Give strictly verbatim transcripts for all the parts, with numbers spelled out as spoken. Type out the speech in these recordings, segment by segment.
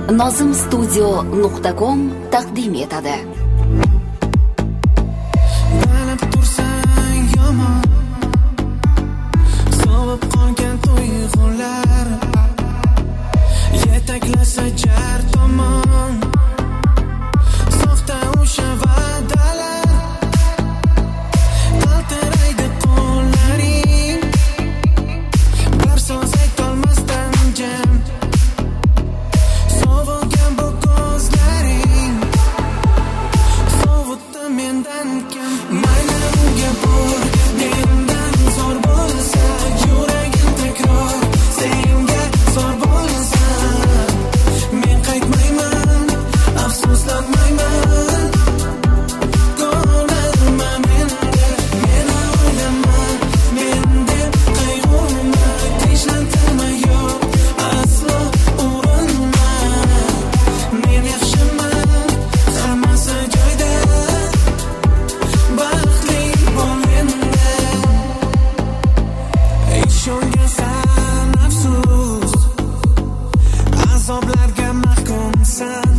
nozim studio nuqta com taqdim etadi. Bilib tursang yomon, sovib qolgan tuyg'ular yetaklasa jar tomon, soxta o'sha va'dalar, qaltiraydi qo'llaring, bir so'z aytolmasdan jam, sovigan bu ko'zlaring, sovutdi mendan kam. Mayli unga bor, mendan zo'r bo'lsa, yuragim takror senga zo'r bo'lsa, men qaytmayman, afsuslanmayman. Qo'llarma menda, meni o'ylama, men deb qayg'urma, tinchlantirma, yo'q aslo urinma. Men yaxshiman, hammasi joyda, baxtli bo'l menda. Ishongansan afsus, azoblarga mahkumsan,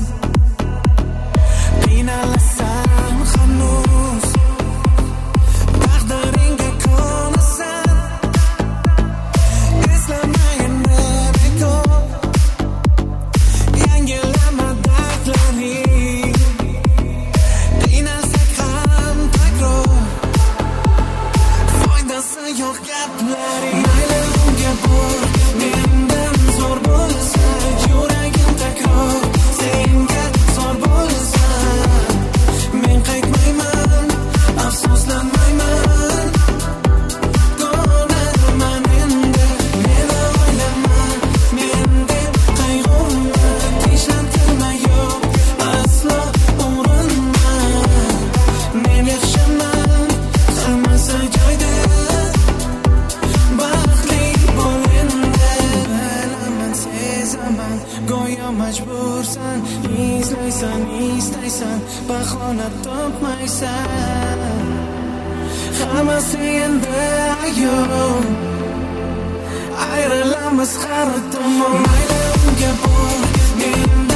qiynalasan hanuz, taqdiringga ko'nasan. Eslama endi bekor, yangilama dardlaring, qiynalsak ham takror, foydasi yo'q gaplaring. Mayli unga bor, mendan zo'r bo'lsa, yuragim takror senga zo'r bo'lsa, men qaytmayman, afsuslanmayman. Qo'llarma menda, meni o'ylama, men deb qayg'urma, tinchlantirma, yo'q aslo urinma. Men yaxshiman, hammasi joyda, baxtli bo'l menda. Bilaman, sezaman, go'yo majbursan, izlaysan, istaysan, bahona topmaysan. Hammasi endi ayon, ayrilamiz har tomon. Mayli unga bor, men